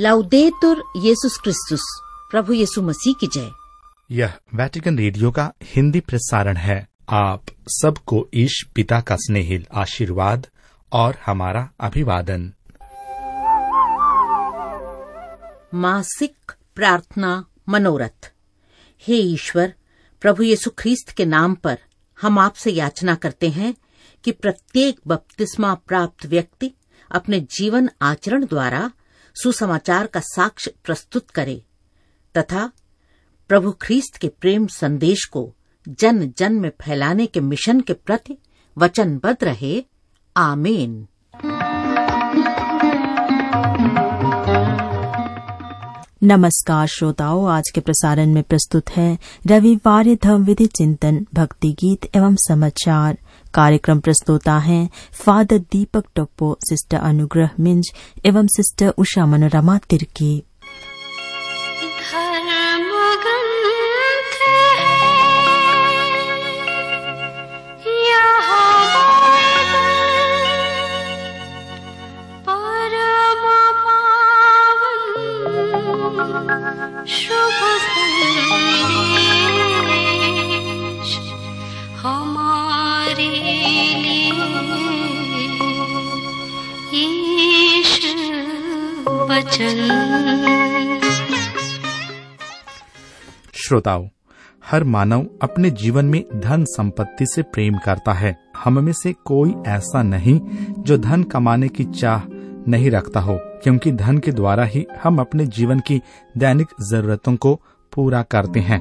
लाउदेतुर येशुस क्रिस्तुस, प्रभु यीशु मसीह की जय। यह वेटिकन रेडियो का हिंदी प्रसारण है। आप सबको ईश पिता का स्नेहिल आशीर्वाद और हमारा अभिवादन। मासिक प्रार्थना मनोरथ। हे ईश्वर, प्रभु यीशु ख्रीस्त के नाम पर हम आपसे याचना करते हैं कि प्रत्येक बपतिस्मा प्राप्त व्यक्ति अपने जीवन आचरण द्वारा सुसमाचार का साक्ष्य प्रस्तुत करे तथा प्रभु ख्रीस्त के प्रेम संदेश को जन जन में फैलाने के मिशन के प्रति वचनबद्ध रहे। आमीन। नमस्कार श्रोताओं, आज के प्रसारण में प्रस्तुत है रविवार धर्म विधि चिंतन, भक्ति गीत एवं समाचार। कार्यक्रम प्रस्तुता हैं फादर दीपक टप्पो, सिस्टर अनुग्रह मिंज एवं सिस्टर उषा मनोरमा तिर्की। श्रोताओं, हर मानव अपने जीवन में धन संपत्ति से प्रेम करता है। हम में से कोई ऐसा नहीं जो धन कमाने की चाह नहीं रखता हो, क्योंकि धन के द्वारा ही हम अपने जीवन की दैनिक जरूरतों को पूरा करते हैं।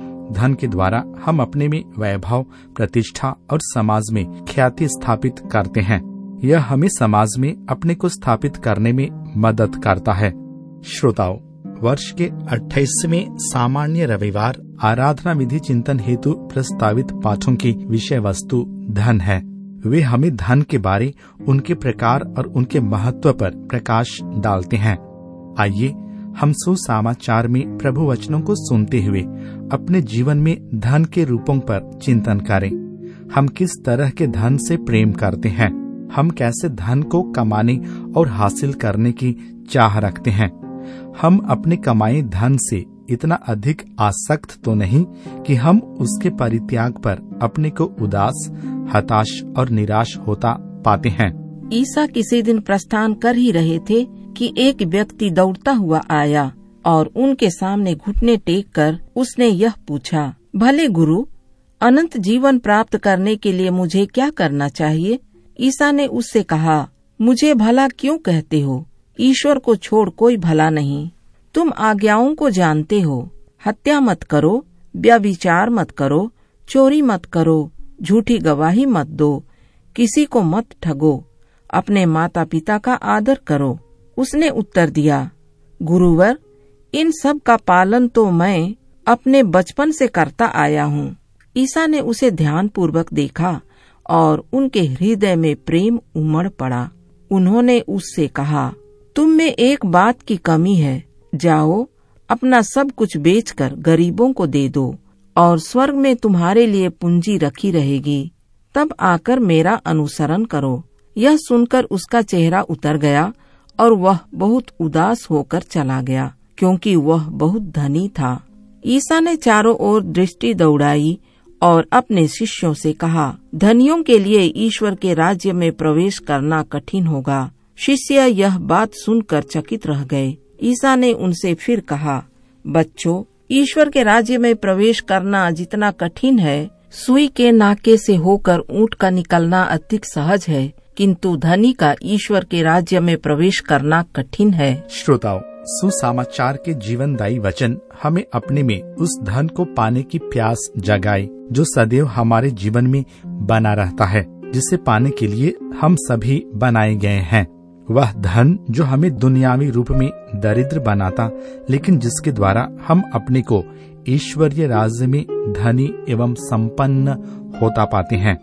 धन के द्वारा हम अपने में वैभव, प्रतिष्ठा और समाज में ख्याति स्थापित करते हैं। यह हमें समाज में अपने को स्थापित करने में मदद करता है। श्रोताओं, वर्ष के 28वें सामान्य रविवार आराधना विधि चिंतन हेतु प्रस्तावित पाठों की विषय वस्तु धन है। वे हमें धन के बारे, उनके प्रकार और उनके महत्व पर प्रकाश डालते हैं। आइए हम सुसमाचार में प्रभु वचनों को सुनते हुए अपने जीवन में धन के रूपों पर चिंतन करें। हम किस तरह के धन से प्रेम करते हैं? हम कैसे धन को कमाने और हासिल करने की चाह रखते हैं? हम अपने कमाए धन से इतना अधिक आसक्त तो नहीं कि हम उसके परित्याग पर अपने को उदास, हताश और निराश होता पाते हैं। ईसा किसी दिन प्रस्थान कर ही रहे थे कि एक व्यक्ति दौड़ता हुआ आया और उनके सामने घुटने टेक कर उसने यह पूछा, भले गुरु, अनंत जीवन प्राप्त करने के लिए मुझे क्या करना चाहिए? ईसा ने उससे कहा, मुझे भला क्यों कहते हो? ईश्वर को छोड़ कोई भला नहीं। तुम आज्ञाओं को जानते हो, हत्या मत करो, व्यभिचार मत करो, चोरी मत करो, झूठी गवाही मत दो, किसी को मत ठगो, अपने माता पिता का आदर करो। उसने उत्तर दिया, गुरुवर, इन सब का पालन तो मैं अपने बचपन से करता आया हूँ। ईसा ने उसे ध्यान पूर्वक देखा और उनके हृदय में प्रेम उमड़ पड़ा। उन्होंने उससे कहा, तुम में एक बात की कमी है। जाओ, अपना सब कुछ बेचकर गरीबों को दे दो और स्वर्ग में तुम्हारे लिए पूंजी रखी रहेगी। तब आकर मेरा अनुसरण करो। यह सुनकर उसका चेहरा उतर गया और वह बहुत उदास होकर चला गया, क्योंकि वह बहुत धनी था। ईसा ने चारों ओर दृष्टि दौड़ाई और अपने शिष्यों से कहा, धनियों के लिए ईश्वर के राज्य में प्रवेश करना कठिन होगा। शिष्य यह बात सुनकर चकित रह गए। ईसा ने उनसे फिर कहा, बच्चों, ईश्वर के राज्य में प्रवेश करना जितना कठिन है, सुई के नाके से होकर ऊंट का निकलना अधिक सहज है, किंतु धनी का ईश्वर के राज्य में प्रवेश करना कठिन है। श्रोताओं, सुसमाचार के जीवनदायी वचन हमें अपने में उस धन को पाने की प्यास जगाए जो सदैव हमारे जीवन में बना रहता है, जिसे पाने के लिए हम सभी बनाए गए हैं। वह धन जो हमें दुनियावी रूप में दरिद्र बनाता, लेकिन जिसके द्वारा हम अपने को ईश्वरीय राज्य में धनी एवं संपन्न होता पाते हैं।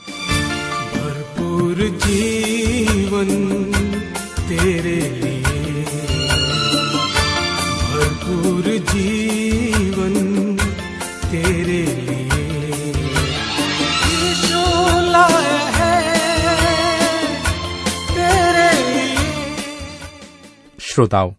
भरपूर जीवन तेरे लिए, भरपूर जीवन तेरे लिए यीशु लाया है तेरे लिए। श्रोताओ,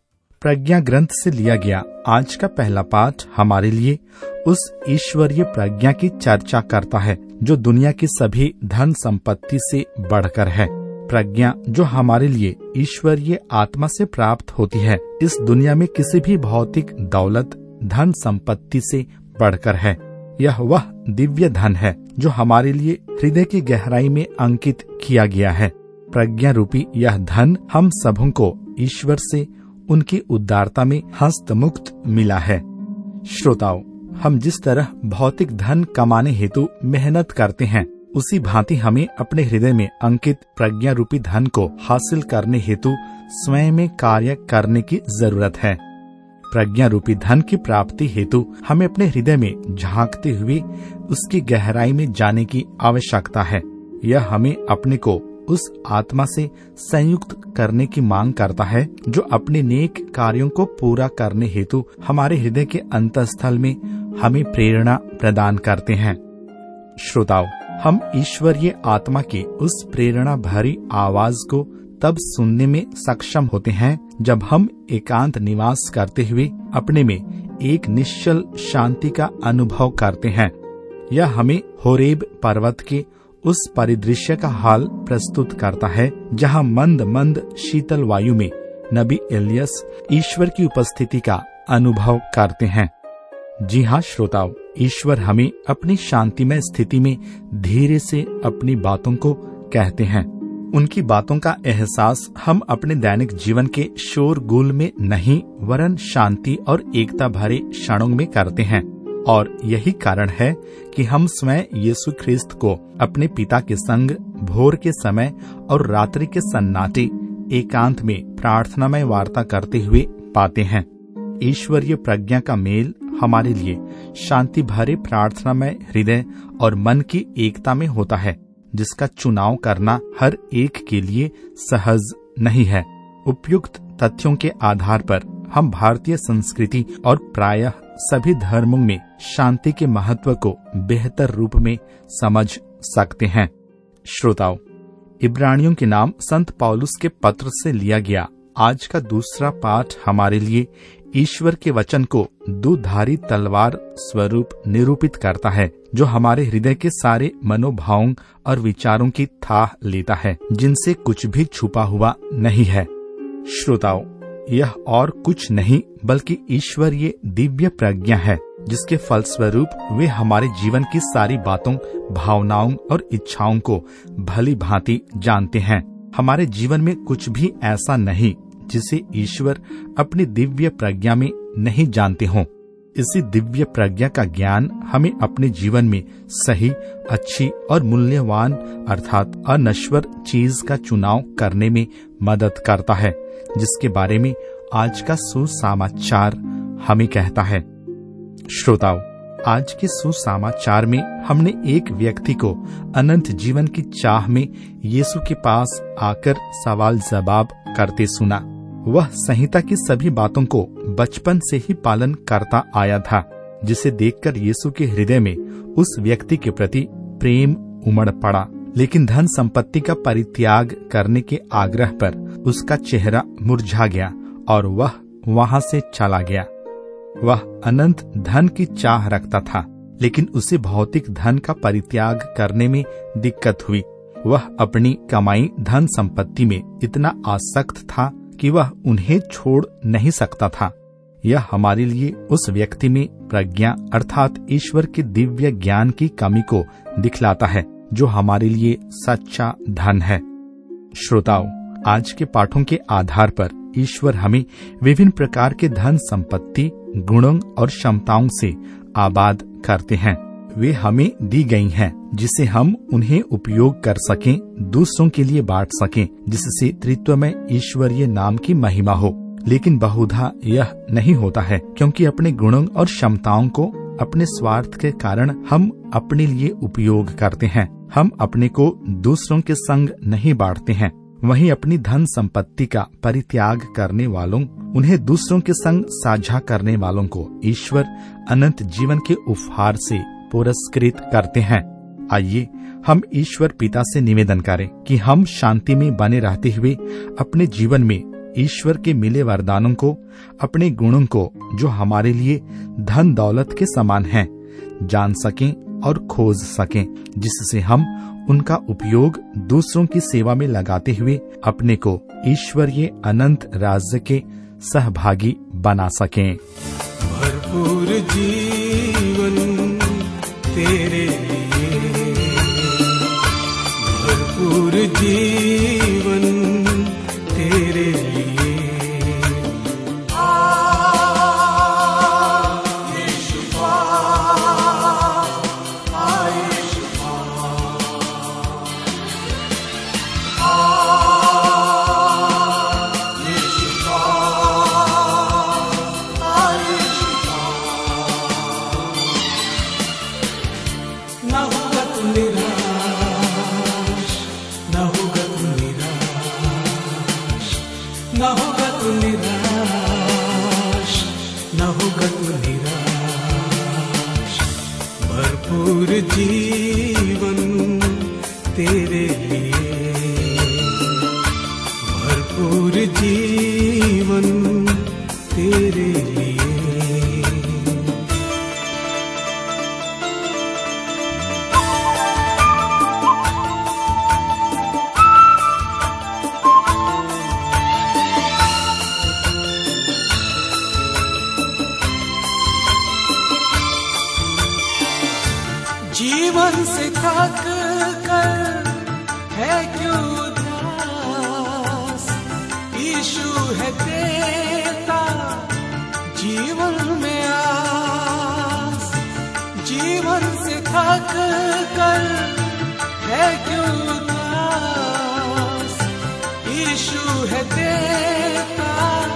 प्रज्ञा ग्रंथ से लिया गया आज का पहला पाठ हमारे लिए उस ईश्वरीय प्रज्ञा की चर्चा करता है जो दुनिया की सभी धन संपत्ति से बढ़कर है। प्रज्ञा जो हमारे लिए ईश्वरीय आत्मा से प्राप्त होती है, इस दुनिया में किसी भी भौतिक दौलत धन संपत्ति से बढ़कर है। यह वह दिव्य धन है जो हमारे लिए हृदय की गहराई में अंकित किया गया है। प्रज्ञा रूपी यह धन हम सबों को ईश्वर से उनकी उदारता में हस्तमुक्त मिला है। श्रोताओ, हम जिस तरह भौतिक धन कमाने हेतु मेहनत करते हैं, उसी भांति हमें अपने हृदय में अंकित प्रज्ञा रूपी धन को हासिल करने हेतु स्वयं में कार्य करने की जरूरत है। प्रज्ञा रूपी धन की प्राप्ति हेतु हमें अपने हृदय में झांकते हुए उसकी गहराई में जाने की आवश्यकता है। यह हमें अपने को उस आत्मा से संयुक्त करने की मांग करता है जो अपने नेक कार्यों को पूरा करने हेतु हमारे हृदय के अंतःस्थल में हमें प्रेरणा प्रदान करते हैं। श्रोताओ, हम ईश्वरीय आत्मा की उस प्रेरणा भरी आवाज को तब सुनने में सक्षम होते हैं जब हम एकांत निवास करते हुए अपने में एक निश्चल शांति का अनुभव करते हैं। यह हमें होरेब पर्वत के उस परिदृश्य का हाल प्रस्तुत करता है जहाँ मंद मंद शीतल वायु में नबी एलियस ईश्वर की उपस्थिति का अनुभव करते हैं। जी हाँ श्रोताओ, ईश्वर हमें अपनी शांतिमय स्थिति में धीरे से अपनी बातों को कहते हैं। उनकी बातों का एहसास हम अपने दैनिक जीवन के शोरगुल में नहीं, वरन शांति और एकता भरे क्षणों में करते हैं। और यही कारण है कि हम स्वयं यीशु ख्रिस्त को अपने पिता के संग भोर के समय और रात्रि के सन्नाटे एकांत में प्रार्थनामय वार्ता करते हुए पाते हैं। ईश्वरीय प्रज्ञा का मेल हमारे लिए शांति भरे प्रार्थनामय हृदय और मन की एकता में होता है, जिसका चुनाव करना हर एक के लिए सहज नहीं है। उपयुक्त तथ्यों के आधार पर हम भारतीय संस्कृति और प्रायः सभी धर्मों में शांति के महत्व को बेहतर रूप में समझ सकते हैं। श्रोताओ, इब्रानियों के नाम संत पौलुस के पत्र से लिया गया आज का दूसरा पाठ हमारे लिए ईश्वर के वचन को दुधारी तलवार स्वरूप निरूपित करता है, जो हमारे हृदय के सारे मनोभावों और विचारों की थाह लेता है, जिनसे कुछ भी छुपा हुआ नहीं है। श्रोताओ, यह और कुछ नहीं बल्कि ईश्वरीय दिव्य प्रज्ञा है, जिसके फलस्वरूप वे हमारे जीवन की सारी बातों, भावनाओं और इच्छाओं को भली भांति जानते हैं। हमारे जीवन में कुछ भी ऐसा नहीं जिसे ईश्वर अपनी दिव्य प्रज्ञा में नहीं जानते हों। इसी दिव्य प्रज्ञा का ज्ञान हमें अपने जीवन में सही, अच्छी और मूल्यवान अर्थात अनश्वर चीज का चुनाव करने में मदद करता है, जिसके बारे में आज का सुसमाचार हमें कहता है। श्रोताओ, आज के सुसमाचार में हमने एक व्यक्ति को अनंत जीवन की चाह में यीशु के पास आकर सवाल जवाब करते सुना। वह संहिता की सभी बातों को बचपन से ही पालन करता आया था, जिसे देखकर यीशु के हृदय में उस व्यक्ति के प्रति प्रेम उमड़ पड़ा। लेकिन धन संपत्ति का परित्याग करने के आग्रह पर उसका चेहरा मुरझा गया और वह वहां से चला गया। वह अनंत धन की चाह रखता था, लेकिन उसे भौतिक धन का परित्याग करने में दिक्कत हुई। वह अपनी कमाई धन संपत्ति में इतना आसक्त था कि वह उन्हें छोड़ नहीं सकता था। यह हमारे लिए उस व्यक्ति में प्रज्ञा अर्थात ईश्वर के दिव्य ज्ञान की कमी को दिखलाता है, जो हमारे लिए सच्चा धन है। श्रोताओ, आज के पाठों के आधार पर ईश्वर हमें विभिन्न प्रकार के धन संपत्ति, गुणों और क्षमताओं से आबाद करते हैं। वे हमें दी गई हैं, जिसे हम उन्हें उपयोग कर सकें, दूसरों के लिए बांट सकें, जिससे त्रित्व में ईश्वरीय नाम की महिमा हो। लेकिन बहुधा यह नहीं होता है, क्योंकि अपने गुणों और क्षमताओं को अपने स्वार्थ के कारण हम अपने लिए उपयोग करते हैं। हम अपने को दूसरों के संग नहीं बांटते हैं। वहीं अपनी धन संपत्ति का परित्याग करने वालों, उन्हें दूसरों के संग साझा करने वालों को ईश्वर अनंत जीवन के उपहार से पुरस्कृत करते हैं। आइए हम ईश्वर पिता से निवेदन करें कि हम शांति में बने रहते हुए अपने जीवन में ईश्वर के मिले वरदानों को, अपने गुणों को, जो हमारे लिए धन दौलत के समान हैं, जान सकें और खोज सकें, जिससे हम उनका उपयोग दूसरों की सेवा में लगाते हुए अपने को ईश्वरीय अनंत राज्य के सहभागी बना सकें। भरपूर जीवन तेरे लिए, भरपूर जीवन तेरे लिए। भरपूर जीवन तेरे लिए, भरपूर जीवन तेरे लिए। जीवन से थक कर है क्यों उदास, यीशु है देता जीवन में आस। जीवन से थक कर है क्यों उदास, यीशु है देता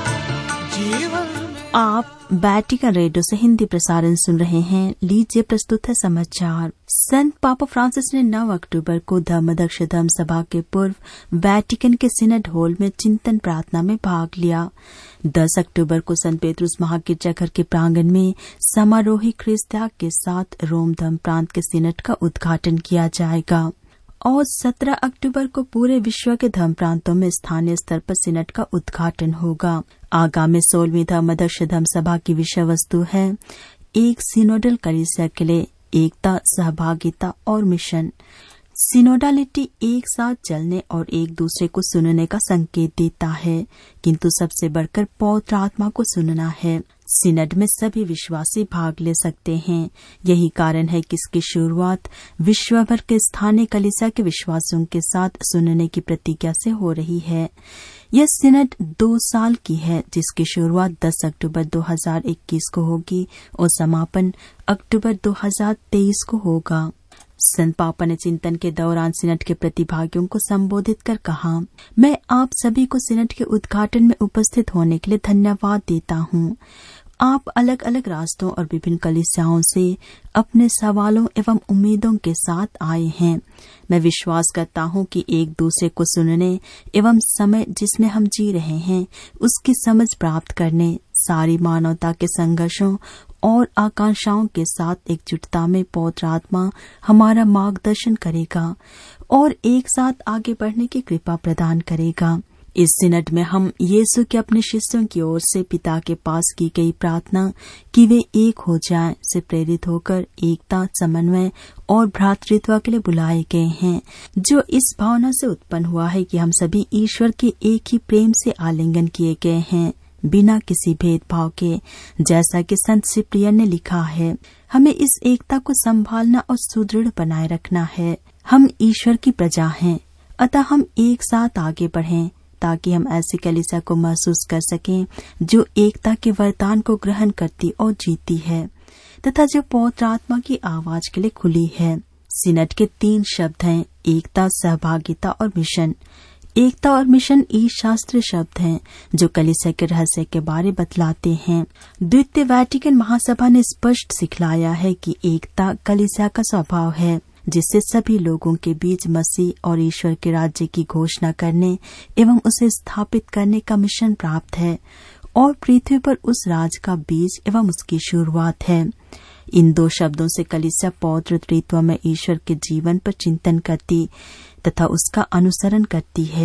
जीवन में। आप वैटिकन रेडियो से हिंदी प्रसारण सुन रहे हैं। लीजिए प्रस्तुत है समाचार। संत पापा फ्रांसिस ने 9 अक्टूबर को धर्मदक्ष धर्म सभा के पूर्व वैटिकन के सिनड हॉल में चिंतन प्रार्थना में भाग लिया। 10 अक्टूबर को संत पेत्रुस महागिरजाघर के प्रांगण में समारोही ख्रीस्त त्याग के साथ रोम धर्म प्रांत के सिनड का उद्घाटन किया जाएगा और 17 अक्टूबर को पूरे विश्व के धर्म प्रांतों में स्थानीय स्तर पर सिनड का उद्घाटन होगा। आगामी 16वीं धर्मदक्ष धर्म सभा की विषय वस्तु है एक सिनोडल कलीसिया के लिए एकता, सहभागिता और मिशन। सिनोडालिटी एक साथ चलने और एक दूसरे को सुनने का संकेत देता है, किंतु सबसे बढ़कर पवित्र आत्मा को सुनना है। सिनड में सभी विश्वासी भाग ले सकते हैं। यही कारण है कि इसकी शुरुआत विश्व भर के स्थानीय कलीसिया के विश्वासियों के साथ सुनने की प्रतिज्ञा से हो रही है। यह सिनड 2 साल की है, जिसकी शुरुआत 10 अक्टूबर 2021 को होगी और समापन अक्टूबर 2023 को होगा। संत पापा ने चिंतन के दौरान सिनड के प्रतिभागियों को संबोधित कर कहा, मैं आप सभी को सिनड के उद्घाटन में उपस्थित होने के लिए धन्यवाद देता हूँ। आप अलग अलग रास्तों और विभिन्न कलीसियाओं से अपने सवालों एवं उम्मीदों के साथ आए हैं। मैं विश्वास करता हूँ कि एक दूसरे को सुनने एवं समय जिसमें हम जी रहे हैं उसकी समझ प्राप्त करने, सारी मानवता के संघर्षों और आकांक्षाओं के साथ एकजुटता में पवित्र आत्मा हमारा मार्गदर्शन करेगा और एक साथ आगे बढ़ने की कृपा प्रदान करेगा। इस सिनड में हम यीशु के अपने शिष्यों की ओर से पिता के पास की गई प्रार्थना कि वे एक हो जाएं से प्रेरित होकर एकता, समन्वय और भ्रातृत्व के लिए बुलाए गए हैं, जो इस भावना से उत्पन्न हुआ है कि हम सभी ईश्वर के एक ही प्रेम से आलिंगन किए गए हैं, बिना किसी भेदभाव के। जैसा कि संत सिप्रियन ने लिखा है, हमें इस एकता को संभालना और सुदृढ़ बनाए रखना है। हम ईश्वर की प्रजा हैं, अतः हम एक साथ आगे बढ़ें ताकि हम ऐसी कलीसिया को महसूस कर सकें जो एकता के वरदान को ग्रहण करती और जीती है तथा जो पवित्र आत्मा की आवाज के लिए खुली है। सिनड के 3 शब्द हैं, एकता, सहभागिता और मिशन। एकता और मिशन ईश शास्त्रीय शब्द हैं जो कलीसिया के रहस्य के बारे बतलाते हैं। द्वितीय वैटिकन महासभा ने स्पष्ट सिखलाया है कि एकता कलीसिया का स्वभाव है, जिससे सभी लोगों के बीच मसीह और ईश्वर के राज्य की घोषणा करने एवं उसे स्थापित करने का मिशन प्राप्त है और पृथ्वी पर उस राज का बीज एवं उसकी शुरुआत है। इन 2 शब्दों से कलीसिया पवित्र त्रित्व में ईश्वर के जीवन पर चिंतन करती तथा उसका अनुसरण करती है।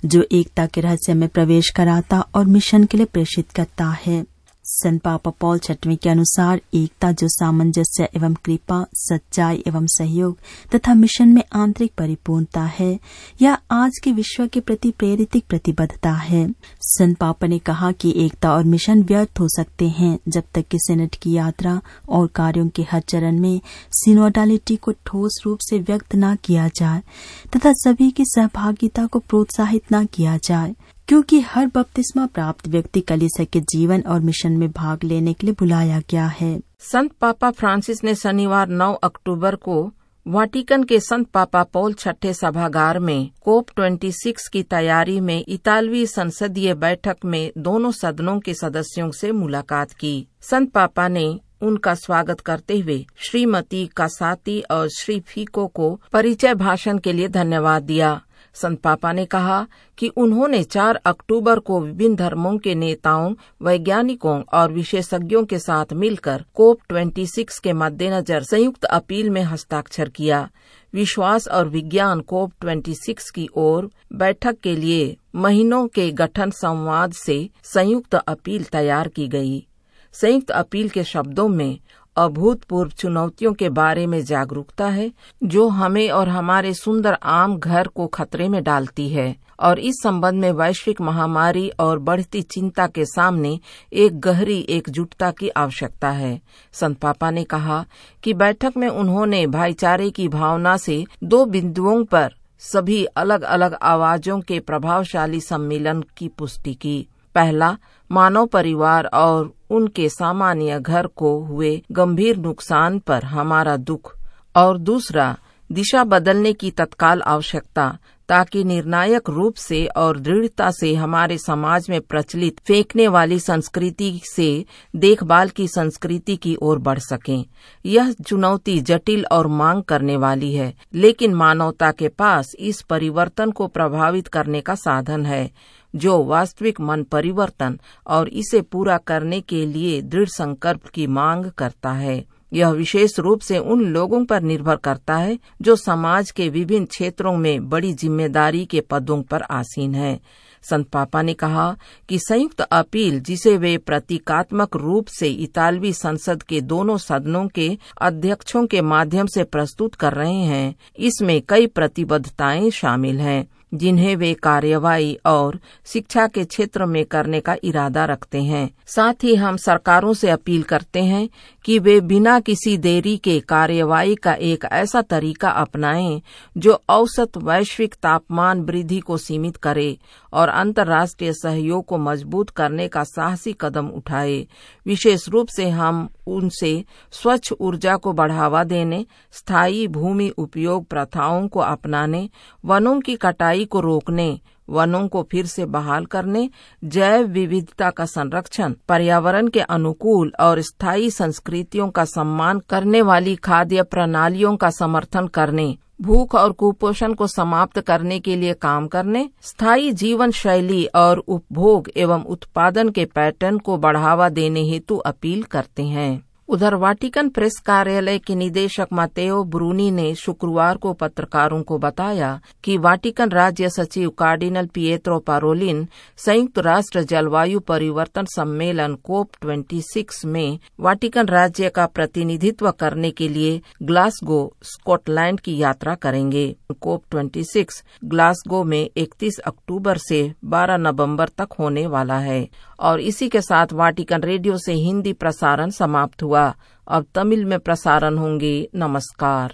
जो एकता के रहस्य में प्रवेश कराता और मिशन के लिए प्रेषित करता है। संत पापा पॉल छठवें के अनुसार एकता जो सामंजस्य एवं कृपा, सच्चाई एवं सहयोग तथा मिशन में आंतरिक परिपूर्णता है, यह आज के विश्व के प्रति प्रेरित प्रतिबद्धता है। संत पापा ने कहा कि एकता और मिशन व्यर्थ हो सकते हैं जब तक कि सिनड की यात्रा और कार्यों के हर चरण में सिनोडालिटी को ठोस रूप से व्यक्त न किया जाए तथा सभी की सहभागिता को प्रोत्साहित न किया जाए, क्योंकि हर बपतिस्मा प्राप्त व्यक्ति कलीसिया के जीवन और मिशन में भाग लेने के लिए बुलाया गया है। संत पापा फ्रांसिस ने शनिवार 9 अक्टूबर को वाटिकन के संत पापा पौल छठे सभागार में कोप 26 की तैयारी में इतालवी संसदीय बैठक में दोनों सदनों के सदस्यों से मुलाकात की। संत पापा ने उनका स्वागत करते हुए श्रीमती कासाती और श्री फीको को परिचय भाषण के लिए धन्यवाद दिया। संत पापा ने कहा कि उन्होंने 4 अक्टूबर को विभिन्न धर्मों के नेताओं, वैज्ञानिकों और विशेषज्ञों के साथ मिलकर कोप 26 के मद्देनजर संयुक्त अपील में हस्ताक्षर किया। विश्वास और विज्ञान कोप 26 की ओर बैठक के लिए महीनों के गठन संवाद से संयुक्त अपील तैयार की गई। संयुक्त अपील के शब्दों में अभूतपूर्व चुनौतियों के बारे में जागरूकता है जो हमें और हमारे सुंदर आम घर को खतरे में डालती है, और इस संबंध में वैश्विक महामारी और बढ़ती चिंता के सामने एक गहरी एकजुटता की आवश्यकता है। संत पापा ने कहा कि बैठक में उन्होंने भाईचारे की भावना से 2 बिंदुओं पर सभी अलग अलग आवाजों के प्रभावशाली सम्मेलन की पुष्टि की। पहला, मानव परिवार और उनके सामान्य घर को हुए गंभीर नुकसान पर हमारा दुख, और दूसरा, दिशा बदलने की तत्काल आवश्यकता ताकि निर्णायक रूप से और दृढ़ता से हमारे समाज में प्रचलित फेंकने वाली संस्कृति से देखभाल की संस्कृति की ओर बढ़ सकें। यह चुनौती जटिल और मांग करने वाली है, लेकिन मानवता के पास इस परिवर्तन को प्रभावित करने का साधन है जो वास्तविक मन परिवर्तन और इसे पूरा करने के लिए दृढ़ संकल्प की मांग करता है। यह विशेष रूप से उन लोगों पर निर्भर करता है जो समाज के विभिन्न क्षेत्रों में बड़ी जिम्मेदारी के पदों पर आसीन हैं। संत पापा ने कहा कि संयुक्त अपील, जिसे वे प्रतीकात्मक रूप से इतालवी संसद के दोनों सदनों के अध्यक्षों के माध्यम से प्रस्तुत कर रहे हैं, इसमें कई प्रतिबद्धताएं शामिल हैं जिन्हें वे कार्यवाही और शिक्षा के क्षेत्र में करने का इरादा रखते हैं। साथ ही हम सरकारों से अपील करते हैं कि वे बिना किसी देरी के कार्यवाही का एक ऐसा तरीका अपनाएं जो औसत वैश्विक तापमान वृद्धि को सीमित करे और अंतर्राष्ट्रीय सहयोग को मजबूत करने का साहसी कदम उठाए। विशेष रूप से हम उनसे स्वच्छ ऊर्जा को बढ़ावा देने, स्थायी भूमि उपयोग प्रथाओं को अपनाने, वनों की कटाई को रोकने, वनों को फिर से बहाल करने, जैव विविधता का संरक्षण, पर्यावरण के अनुकूल और स्थायी संस्कृतियों का सम्मान करने वाली खाद्य प्रणालियों का समर्थन करने, भूख और कुपोषण को समाप्त करने के लिए काम करने, स्थायी जीवन शैली और उपभोग एवं उत्पादन के पैटर्न को बढ़ावा देने हेतु अपील करते हैं। उधर वाटिकन प्रेस कार्यालय के निदेशक मातेओ ब्रूनी ने शुक्रवार को पत्रकारों को बताया कि वाटिकन राज्य सचिव कार्डिनल पिएत्रो पारोलिन संयुक्त राष्ट्र जलवायु परिवर्तन सम्मेलन कोप 26 में वाटिकन राज्य का प्रतिनिधित्व करने के लिए ग्लासगो, स्कॉटलैंड की यात्रा करेंगे। कोप 26 ग्लासगो में 31 अक्टूबर से 12 नवंबर तक होने वाला है। और इसी के साथ वाटिकन रेडियो से हिंदी प्रसारण समाप्त हुआ। अब तमिल में प्रसारण होंगे। नमस्कार।